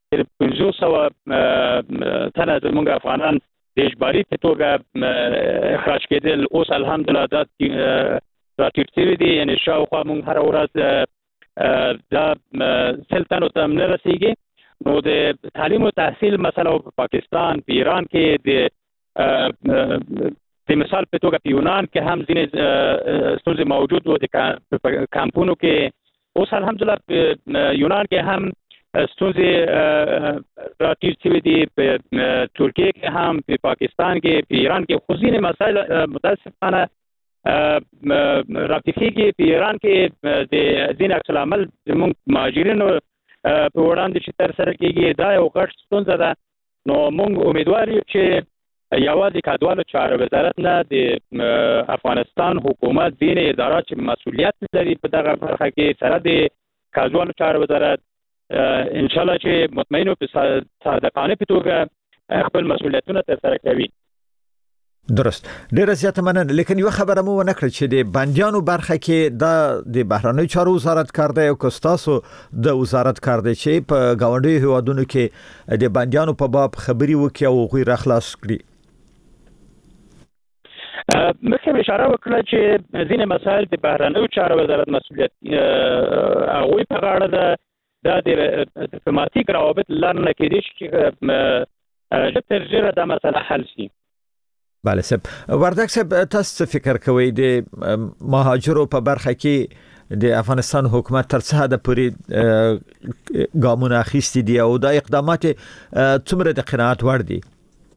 500 تنه زموږ افغانان د اجباري په توګه اخراج کېدل. اوس الحمدلله دا ټیټ شوي دي یعنی شاوخوا مونږ هر ورځ دا 100 تنو ته نه رسیږي. نو د تعلیم او تحصیل مسله په پاکستان په ایران کې د مثال په توګه په یونان کې هم ځینې ستونزې موجود وو د کمپونو کې. اوس الحمدلله په یونان کې هم ستونزې راټیټ شوي دي. په ترکیه کې هم په پاکستان کې په ایران کې خو ځینې مسایل متاسفانه راټیټېږي. په ایران کې د ځینې عکس العمل زموږ مهاجرینو په وړاندې چې ترسره کېږي دا یو غټ ستونزه ده. نو موږ امیدوار یو چې یوازې کډوالو چارو وزارت نه د افغانستان حکومت ځینې ادارات چې مسؤلیت لري په دغه برخه کې سره د کډوالو چارو وزارت ان شاء الله چې مطمئن او صادقانه په توګه خپل مسؤلیتونه ترسره کوي. درست ډیره زیاته مننه. لیکن یو خبره مو ونه کړ چې د بندیانو برخه کې د بهرنی چارو وزارت کار دی او کوستاسو د وزارت کار دی چې په گاونډي هیوادونو کې د بندیانو په باب خبري وکړي او غوي راخلاص کړي. مخکې اشاره وکړه چې ځینې مسایل د بهرنی چارو وزارت مسؤلیت هغوی په غاړه ده د ډیپلوماټیک روابط لرنه کېدی چې ژر تر ژره دا مسله حل شي. بله صاحب وردک صاحب تاسو فکر کوئ د مهاجرو په برخه کې د افغانستان حکومت تر څه حد پورې ګامونه اخیستي دي او دا اقدامات څومره د قناعت وړ دي؟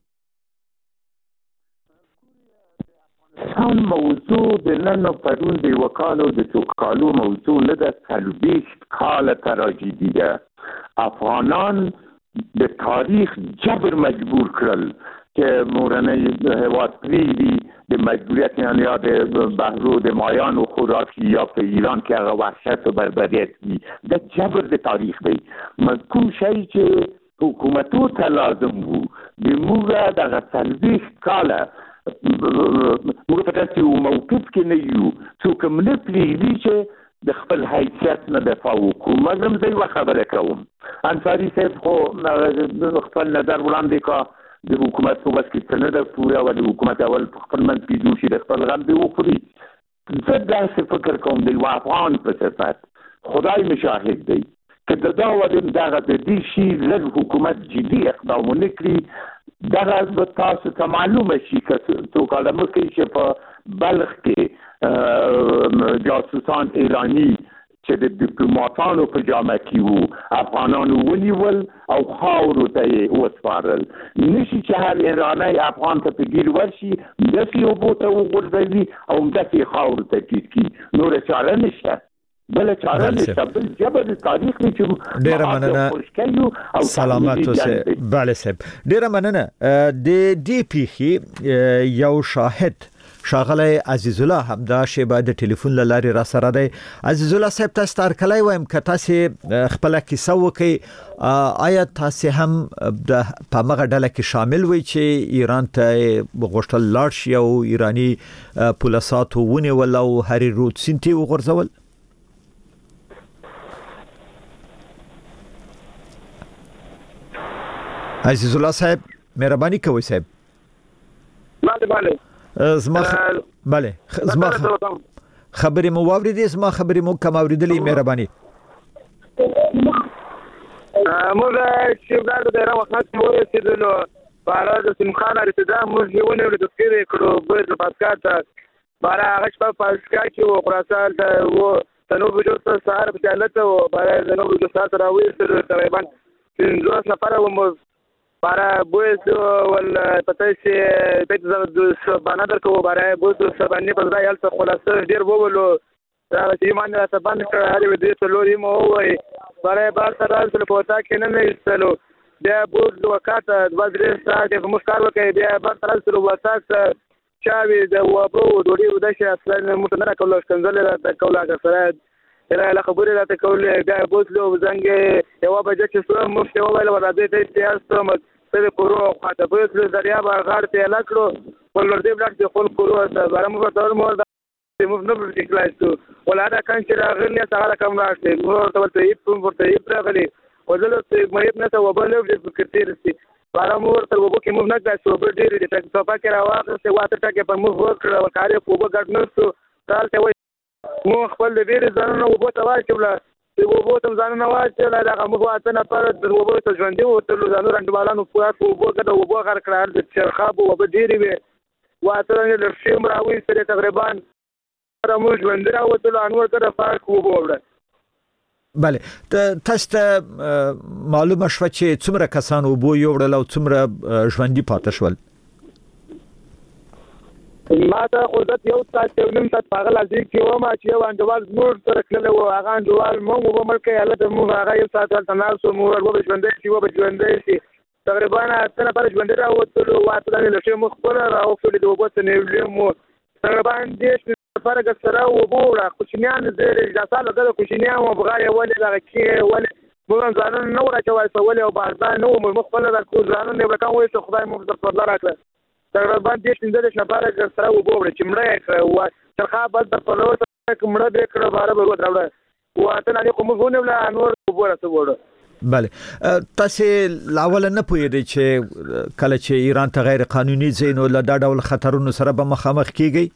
افغانستان موضوع د نن پرون د وکالو د څوکالو موضوع نه ده، 40 کال تراژیدي ده. افغانان د تاریخ جبر مجبور کړل که مورنۍ هیواد پرېږدي د مجبوریت یا د بهرو د مایانو خوراکي یا په ایران کې هغه وحشت او بربریت وي. د جبر د تاریخ دی. کوم شی چې حکومتو ته لازم وو د موږ دغه 40 کاله موږ په داسې موقف کې نه یو څوک هم نه پرېږدي چې د خپل حیثیت نه دفاع وکړو. مګر زه یوه خبره کوم، انصاري صاحب خو خپل نظر وړاندې کا د حکومت په وس کې څه نه ده پوره او د حکومت اول په خپل منځ کې جوړ شي د خپل غم دې وخوري. زه داسې فکر کوم د یو افغان په صفت خدای مشاهد دی که د دغه د دې شي لږ حکومت جدي اقدام ونه کړي دغه به تاسو ته معلومه شي که څو کاله مخکې چې په بلخ کې جاسوسان ایراني چې د ډیپلوماټانو په جامه کې وو افغانانو ونیول او خاورو ته یې وسپارل. نشي چې هر ایرانی افغان ته په ګیر ورشي داسې اوبو ته وغورځوي او همداسې خاورو ته ټیټ کړي. نوره چاره نشته، بله چاره نشته، بل جبر تاریخ دی چې ډیره مننه. سلامت اوسه. بله صاحب ډیره مننه. د دې پیښې یو شاهد شاغله عزیز الله همدا شیبه د ټلیفون لاري را سره دی. عزیز الله صاحب تاسو تر کله وایم که تاسو خپل کیسه وکي آیا تاسو هم د پامغه ډله کې شامل وي چې ایران ته غوښتل لاړ شي او ایرانی پولیساتو ونیول او هری رود سنتي وغورځول؟ عزیز الله صاحب مهرباني کوئ صاحب. بله زما بله زما خبرې مو واوریدې؟ زما خبرې مو کوم اوریدلې؟ مهرباني. موږ چې بلاد د راو وخت مو رسیدلو بارا د سمخانه رسیدا موږ یو نه د تفکر کړو به د پاسکات بارا هغه په پاسکات کې او خراسان ته و تنو بجو سره په حالت او بارا د نو بجو سره راوي تقریبا 15 نفر و بارا بوز ول پته چې د بنادر کو بارا بوز سبانه په ځای هلته خلاص ډیر وولو دا چې ایمان ته باندې کړه هغه دې ته لوري مو وای بارا بار سره په پوتا کې نه ایستلو بیا بوز وکات د بدر سره په مشکل وکي بیا بار سره په واسطه چاوي د وابو ډوډۍ ودشه اصلا متنره کول شکنزل را کولا سره لا خبره لا تقول بیا بوتلو زنګ یو بجې چې سره مفت یو ویل ورته ته تاسو مت ته کورو خاطه بوتلو دریا به غار ته لکړو ولر دې بلک ته خپل کورو برم په تور مور د مفت نه پرځکلایستو ولادا کان چې راغلی سره کم راځي نور ته یې ورته یې راغلی وزلو ته مې نه ته وبلو د فکرتي رسي برم ورته وبو کې مو نه تاسو په ډېر دې تاسو په کې راوځه چې واته ټکه په مو ورکړه وکړې په وګړنوستو تاسو مو خپل د ډېر ځانونه وبو ته واچوله چې وبو ته ځانونه واچوله دغه مو واته نه پر د وبو ته ژوندې وتلو ځانو رنډوالانو پوره وبو کده وبو غر کړل د چرخاب وبو ډېرې وي واته نه د شیم راوي سره تقریبا مو ژوندې راوتلو انور ته فرق وبو وړه. بله تاسو معلومه شوه چې څومره کسان وبو یوړل او څومره ژوندې پاتې شول؟ ما ته خو د یو ساعت یو نیم ساعت په لازم کې و ما چې یو انډوال نور تر کله و هغه انډوال مو ملکه حالت مو هغه یو ساعت تناسو مو ورغو ژوندې شي و ژوندې شي تقریبا اتنه پر ژوندې راوتلو واته نه لشه مخ پر راوښول د وبو ته نیولې مو تقریبا دې فرق سره و بوړه کوچنیان د ځاله د کوچنیان و بغاړي ولې دغه کې ولې موږ ځانونه نو راځوي په ولې او بازار نو مخ پر راکو ځانونه نه وکړو چې خدای مو در په لاره کړ تقریبا 10 نفر سره وګورئ چې مړه و څخه بل د پلوت کومړه د کړه بار به وځړه واته نه کومونه ولا انور وګوره وړه بله تاسو لاول نه پوهیږئ چې کله چې ایران ته غیر قانوني زینو له دا ډول خطرونو سره به مخامخ کیږي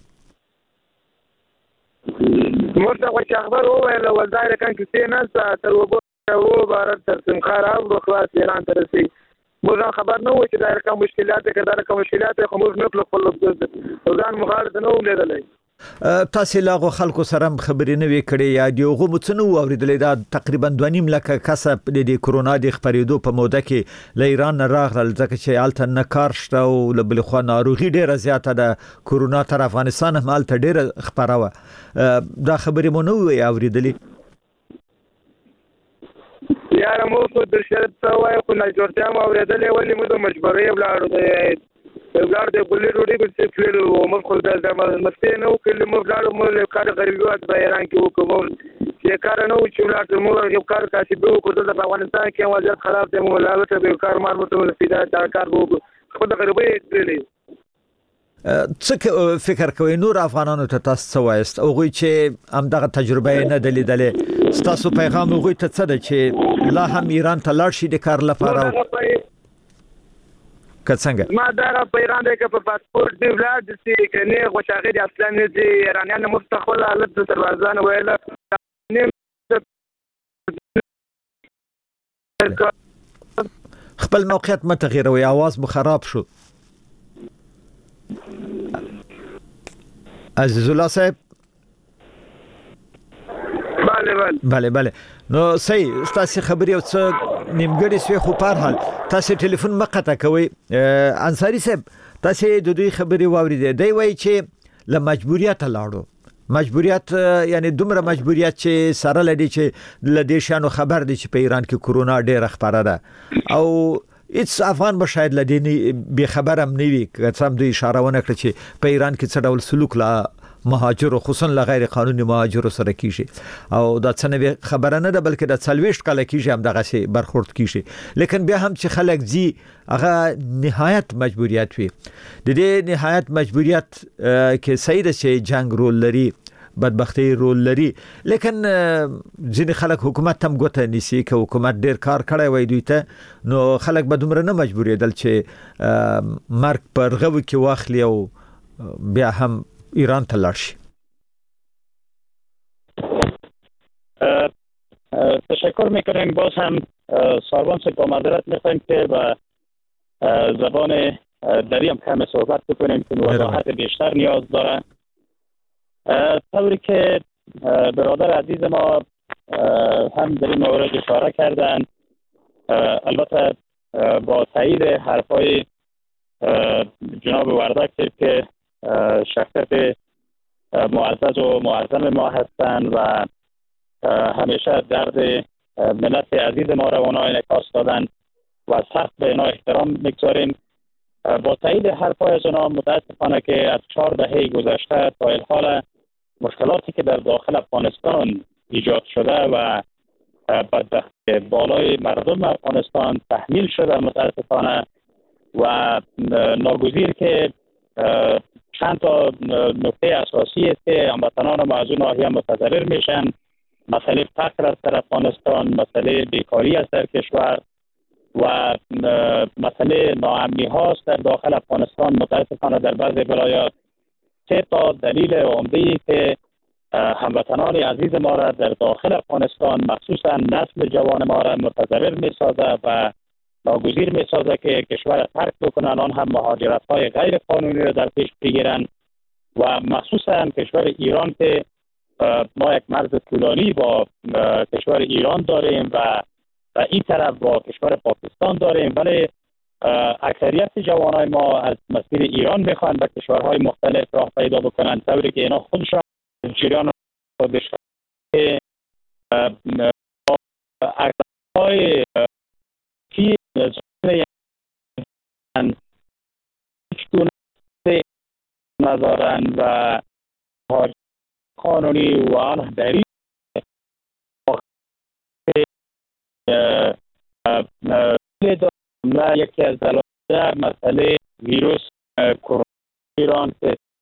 مرته خو خبر وویل ولدار کان کې نه تر وګورو بار تر سم خراب خلاص ایران ته رسي موږ خبر نه و چې دا کوم مشکلات خو موږ نه خپل ځان مغالطه نه ولیدلې تاسو لاغو خلکو سره خبرې نه وې کړې یا دیغه متنو اوریدلې دا تقریبا 2.5 لک کسب د کرونا د خبرېدو په موده کې ل ایران راغلل ځکه چې آلته نه کار شته او له بل خو ناروغي ډیره زیاته ده کرونا تر افغانستان هم آلته ډیره خبره دا خبرې مو نه وې اوریدلې یاره مو په درشت وای خو نه جوړتیا مو اوریدلې ولې مو د مجبورې ولاړو وګړ د بلې روډي په څیر فلو مو خو د مسته نو کله مو ولاړو مو له کار غریبوات به ایران کې وکوم چې کار نه و چې ولاړ مو یو کار کاسي به وکړو د افغانستان کې وضعیت خراب دی مو لاله به کار مار مو ته پیدا دا کار وو خو د غریبې کړلې څه فکر کوي نور افغانانو ته تاسو وایست او غوي چې هم دغه تجربه نه دلیدلې تاسو پیغام غوي ته څه ده چې لا هم ایران ته لاړ شي د کار لپاره کڅنګ ما دا په ایران کې په پاسپورت دی ولاد چې کني غوښاغې د اصلا نه دي ایرانیان مستقل حالت د دروازه ویل خپل موقعیت متغیروي आवाज مو خراب شو عزیز الله صاحب بله نو صحیح تاسو خبري او څه نیمګړی سوي خو په هر حال تاسو ټلیفون مقطع کوي انصاری صاحب تاسو د دوی خبري واوریدې دی وای چې له مجبوریت لاړو مجبوریت یعنی دومره مجبوریت چې سره لدی چې له دې شانو خبر دي چې په ایران کې کرونا ډېر خبره ده او هیڅ افغان به شاید لدی به خبر هم نه وي که څم دوی اشاره ونه کړ چې په ایران کې څه ډول سلوک لا مهاجر خصوصا لغیر قانوني مهاجر سره کیږي او دا څنګه خبره نه ده بلکې د 40 کال کیږي هم دغه سي برخورد کیږي لیکن بیا هم چې خلک زی هغه نهایت مجبوریت وي د دې نهایت مجبوریت کې سید چې جنگ رول لري بدبختی رول لري لیکن ځینې خلک حکومت هم ګوته نیسي که حکومت ډیر کار کړی وای دوی ته نو خلک به دومره نه مجبورېدل چې مرګ پر غو کې واخلي او بیا هم ایران ته لاړ شي تشکر میکنیم باز هم سازمان با معذرت میخوایم که با زبان دری هم کم صحبت بکنیم که وضاحت بیشتر نیاز داره طوری که برادر عزیز ما هم در این مورد اشاره کردن البته با تایید حرفای جناب وردک که شخصیت معزز و معظم ما هستند و همیشه درد ملت عزیز ما را اونا انعکاس دادن و سخت به اینا احترام میگذاریم. با تایید حرفای از اونا متاسفانه که از 4 دهه گذشته تا الحال مشکلاتی که در داخل افغانستان ایجاد شده و بدبختی بالای مردم افغانستان تحمیل شده متاسفانه و ناگزیر که چند تا نکته اساسی است که هموطنان ما از اون ناحیه متضرر میشن. مسئله فقر است در افغانستان، مسئله بیکاری است در کشور و مسئله ناامنی هاست در داخل افغانستان. متاسفانه در بعضی ولایات 3 تا دلیل عمده‌ای که هموطنان عزیز ما را در داخل افغانستان مخصوصا نسل جوان ما را متضرر میسازه و ناگزیر میسازه که کشور ترک بکنن، آن هم مهاجرت های غیر قانونی را در پیش بگیرن و مخصوصا کشور ایران که ما یک مرز طولانی با کشور ایران داریم و این طرف با کشور پاکستان داریم، ولی اکثریت جوانای ما از مسیر ایران میخوان و کشورهای مختلف راه پیدا بکنن، طوری که اینا خودشان جریان خودشان اکثرهای کی ندارن و قانونی و آن دلیل و یکی از دلایل مسئله ویروس ایران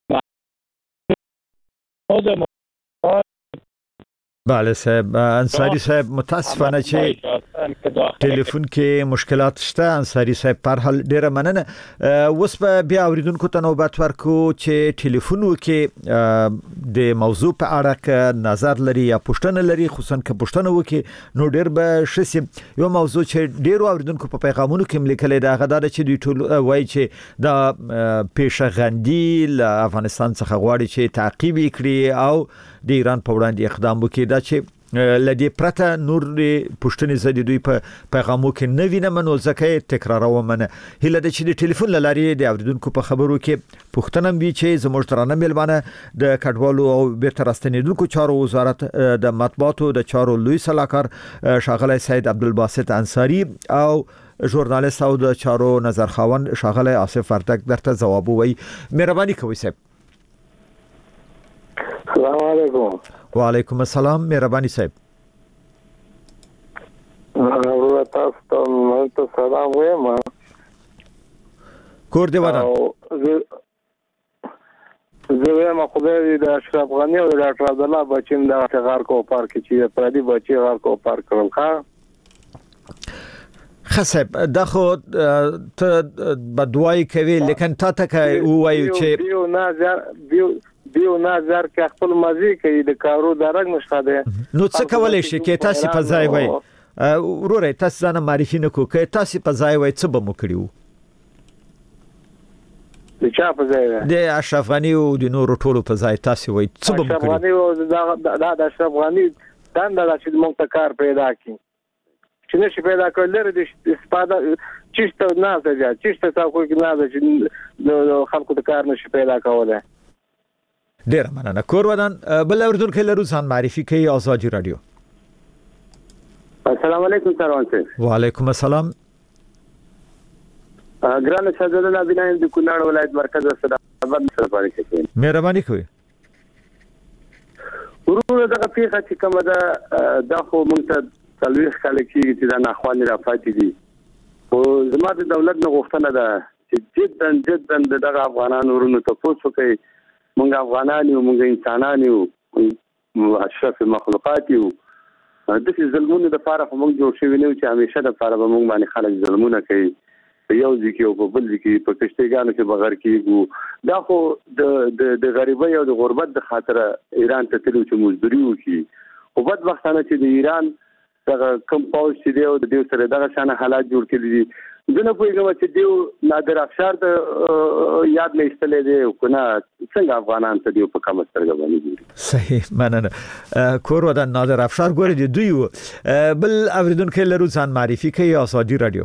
بله صاحب انصاری صاحب متاسفانه چې ټلیفون کې مشکلات شته. انصاری صاحب پر حال ډیره مننه. اوس به بیا اوریدونکو ته نوبت ورکو چې ټلیفون وکي د موضوع په اړه ک نظر لري یا پوښتنه لري، خصوصا ک پوښتنه وکي نو ډیر به شسي. یو موضوع چې ډیرو اوریدونکو په پیغامونو کې ملکلې دا غدا چې دوی ټول وایي چې دا پیشغندي له افغانستان څخه غواړي چې تعقیب کړي او د ایران په وړاندې اقدام وکړي. دا چې لدی پرته نور پښتني زدي دوی په پیغامو کې نه وینم نو ځکه تکراروم منه. هله د چې د ټلیفون لاري د اوریدونکو په خبرو کې پښتنم وی چې زموږ ترانه ملمانه د کډوالو او بیرته راستنیدونکو چارو وزارت د مطبوعاتو د چارو لوی سلاکار شاغله سید عبدالباسط انصاری او ژورنالیست او د چارو نظرخوان شاغله آصف وردک درته جواب وای. مهرباني کوئ صاحب. السلام علیکم. وعلیکم السلام. مهرباني صاحب. تاسو سلام وایم. کور دی ودان. زه وایم خدای د اشرف غنی او د ډاکټر عبد الله بچیم د غار کو پارک چې پردي بچي غار کو پارک کړل ښه. خصب دا خو ته بدوای کوي لیکن تا ته وایو چې دیو نظر کې خپل مزي کوي د کارو درک نشته ده. نو څه کولای شي کې تاسو په ځای وای وروره تاسو ځان معرفي نکو کې تاسو په ځای وای څه به مو کړیو د چا په ځای د اشرف غنی او د نور ټولو په ځای تاسو وای څه به مو کړیو دا د اشرف غنی دا چې موږ ته کار پیدا کړي چې نشي پیدا کول د استفاده چیرته نه ځي چیرته تاسو کې نه ځي د خلکو د کار نشي پیدا کولای. ډیر مننه. کور ودان بل اوردونکو لرو ځان معرفي کوي آزادي رادیو. السلام علیکم سروان صاحب. وعلیکم السلام. ګران شهزاده الله بنایم د کونړ ولایت مرکز صداباد سره پاره کوي. مهرباني کوي. ورونه دغه پیښه چې کومه ده دا خو مونږ ته تلويخ کال کېږي چې دا ناخوالي راپاتې دي. او زما د دولت نه غوښتنه ده چې جدا دغه افغانانو ورونو ته پوښتنه کوي. مونږ افغانان یو، مونږ انسانان یو، اشرف مخلوقات یو. د دې ظلمونو د لپاره موږ جوړ شوی نه چې همیشه د لپاره به موږ باندې خلک ظلمونه کوي. یو ځکه او په بل ځکه په کشتګانو کې بغیر کېږي. دا خو د غریبۍ او د غربت د خاطر ایران ته تلو چې مزدوري وکړي. او بدبختانه چې د ایران دغه کم پاوز چې دی او د دې سره دغه شان حالات جوړ کړي دي. زنه پوهیږم چې دیو نادر افشار ته یاد نه استلې دی او کنه څنګه افغانان ته دیو په کوم سترګه باندې دي. صحیح مننه. کور ودان نادر افشار ګوري دی دوی بل اوریدونکو لرو ځان معرفي کوي آزادي رادیو.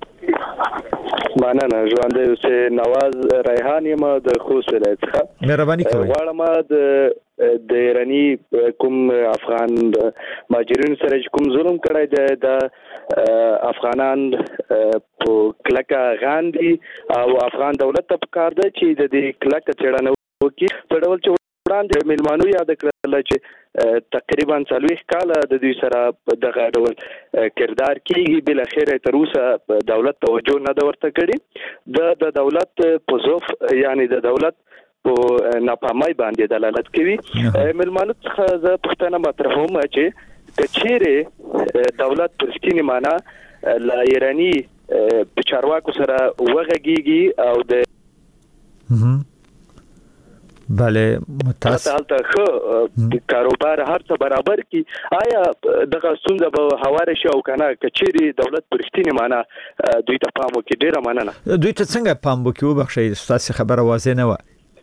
مننه. ژوند اوسه نواز ریحان یم د خوست ولایت څخه. مهرباني کوي. غواړم د ایرانی کوم افغان مهاجرینو سره کوم ظلم کړی د افغانان په کلکه غاندي او افغان دولت ته پکار دی چې د دې کلکه چړنه وکړي په ډول چې وړاندې ملمانو یاد کړل چې تقریبا 40 کال د دوی سره دغه ډول کردار کیږي. بل اخر تر اوسه دولت توجه نه ورته کړي. د دولت په ظرف یعنی د دولت په ناپامای باندې دلالت کوي. ملمانو څخه زه پوښتنه مطرحوم چې کچېره دولت پرستینی معنا لا ایرانی په چارواکو سره وغږیږي او د بله متاسف خو کاروبار هر څه برابر کی. آیا دغه ستونزه به هواره شي او کنه کچېره دولت پرستینی معنا دوی ته پام وکړي؟ ډیره مننه. دوی ته څنګه پام وکړي وبخښئ تاسو خبره واضح نه و.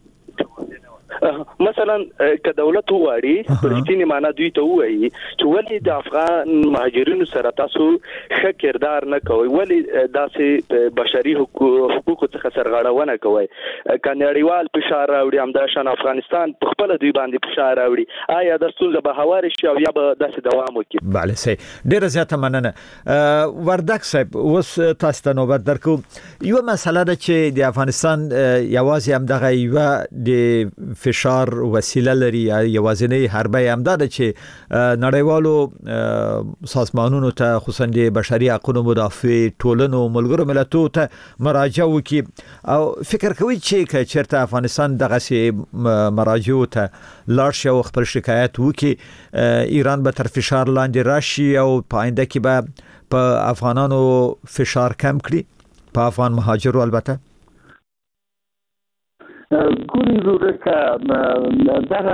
مثلا که دولت وغواړي پرشتینی معنا دوی ته وایي چې ولې د افغان مهاجرینو سره تاسو ښه کردار نه کوئ، ولې داسې بشري حقوقو څخه سرغړونه کوئ. که نړیوال فشار راوړي همداشان افغانستان په خپله دوی باندې فشار راوړي، آیا دا ستونزه به هواره شي او یا به داسې دوام وکړي؟ بله صحیح. ډېره زیاته مننه. وردک صاحب اوس تاسو ته نوبت درکو. یوه مسله ده چې د افغانستان یوازې همدغه یوه د فشار وسیله لري یوازینی حربه امداد چې نړیوالو سازمانونو ته خصوصا د بشري حقوقو مدافع ټولنو ملګرو ملتونو ته مراجعه وکي او فکر کوي چې چیرته افغانستان دغه سي مراجعو ته لاړ شي او خپل شکایت وکي ایران به تر فشار لاندې راشي او په آینده کې به په افغانانو فشار کم کړي په افغان مهاجرو البته ګوري ورته دغه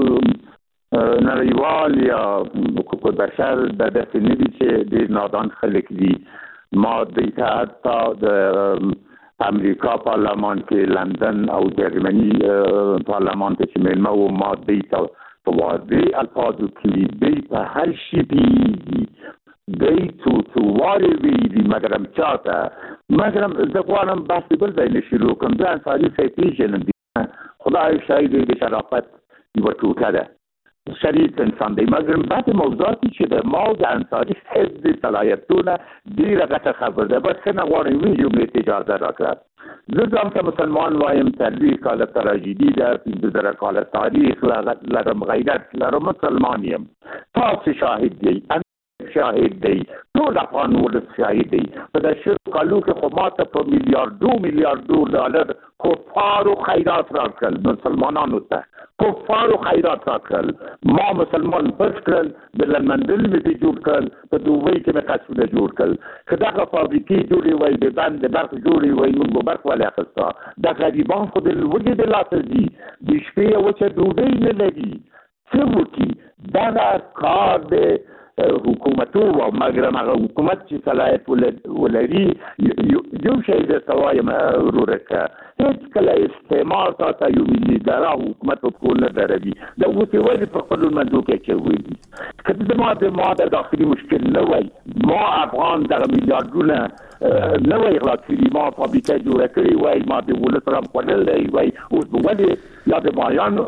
نړیوال یا حقوق بشر د داسې نه دي چې ډېر نادان خلک دي ما د اتحاد د امریکا پارلمان کې لندن او جرمني پارلمان کې چې مېلمه وو ما د په واضح الفاظو کې دی په هر شي دی تو واري ویلي مګرم چاته مګرم زه غواړم بحث بل ځای نه شروع کړم زه انصاري صاحب پېژنم خدای شاهد دی د شرافت یوه ټوټه ده شریف انسان دی مګرم بعضې موضوعاتي چې د ما د انصاري صاحب د صلاحیتونه ډېره غټه خبره ده بس ښه نه غواړم یوې جملې ته اجازه راکړه زه ځان ته مسلمان وایم 40 کاله تراژیدي ده 15 کاله تاریخ لرم غیرت لرم مسلمان یم تاسو شاهد دی شاهد دی ټول افغان ولس شاهد دی په د شل کالو کې خو ماته په میلیاردو ډالر کفار و خیرات راکړل مسلمانانو ته کفار و خیرات راکړل ما مسلمان پس کړل د لندن مې جوړ کړل په دوبۍ کې مې قصرونه جوړ کړل که دغه فابریکې جوړې وای د بند د برق جوړې وای موږ به برق ولې اخیسته د غریبان خو د وږي د لاسه دي د شپې وچه ډوډۍ نه لري څه وکړي دغه کار د حکومتو او مګرم هغه حکومت چې صلاحیت ولري یو شی د سوایم ورورکه هیڅ کله استعمار تا یو ملي اداره حکومت په کول نه دروي دا اوسې ولې په خپل منځو کې چوي کله ما د داخلي مشکل نه وای ما افغان د میلیاردونه نه وای غلاړي ما فابریکه جوړه کړې وای ما د ولس رام کولای وای او ولې یا د مایان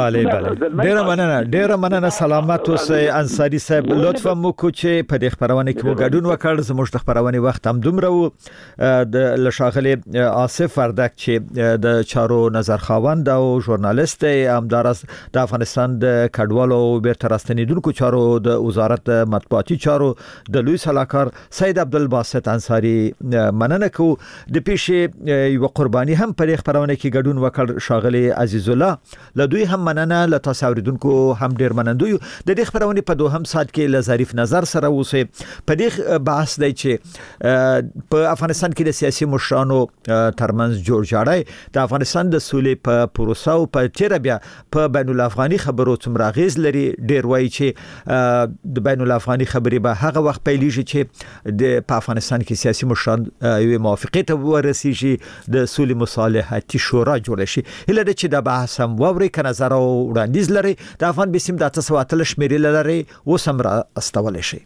ډېر مننه سلامت اوسئ انصاري صاحب لطفا مو کوچې په دې خبرونه کې مو ګډون وکړ زموږ د خبرونه وخت هم دومره وو د لشاغلی آصف وردک چې د چارو نظر خاوند او ژورنالیست همدار د افغانستان د کډوالو بیرته راستنیدونکو چارو د وزارت مطبوعاتي چارو د لوی صلاحکار سید عبدالباسط انصاری مننه کو د پیښې یو قرباني هم په خبرونه کې ګډون وکړ شاغلی عزیز الله لدوی هم مننه ل تصاویردونکو هم ډیر منندوی د دې خبرونه په دوهم سات کې ل ظریف نظر سره اوسه په دې بحث دی چې په افغانستان کې د سیاسي مشرانو ترمنځ جوړ جاړی د افغانستان د سولې په پروسه او په تیر بیا په بین الافغاني خبرو څومره غیز لري ډیر وایي چې د بین الافغاني خبرې به هغه وخت پیلېږي چې د افغانستان کې سیاسي مشران یو موافقت ورسیږي د سولې مصالحتي شورا جوړ شي هله د چې د بحث هم ووري ک نظر او وړاندیز لري د افغان بسم د 900 شمیرې لري او سم را استول شي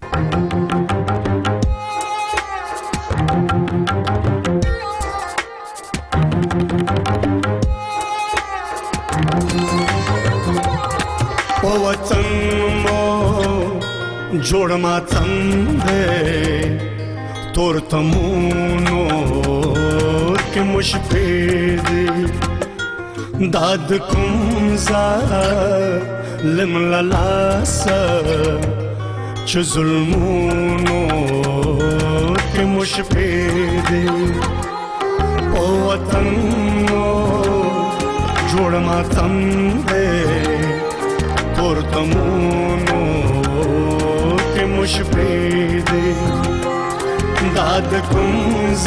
او وطن مو جوړ ما څنګه تور تمونو کې مشپې داد کوم ظالم للاسه چې ظلمونو کې مشپې او وطن مو جوړ ما څنګه تور تمونو کې مشپې داد کوم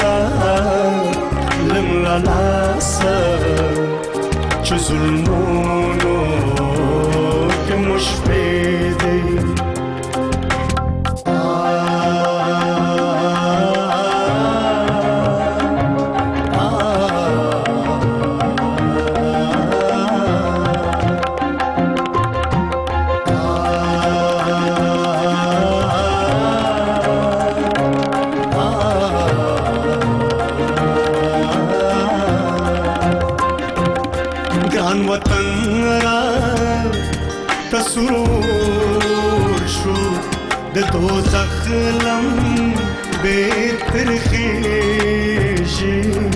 ظالم للاسه چې ظلمونو کې مشپې تسرور شو د دوزخ لم به ترخیشی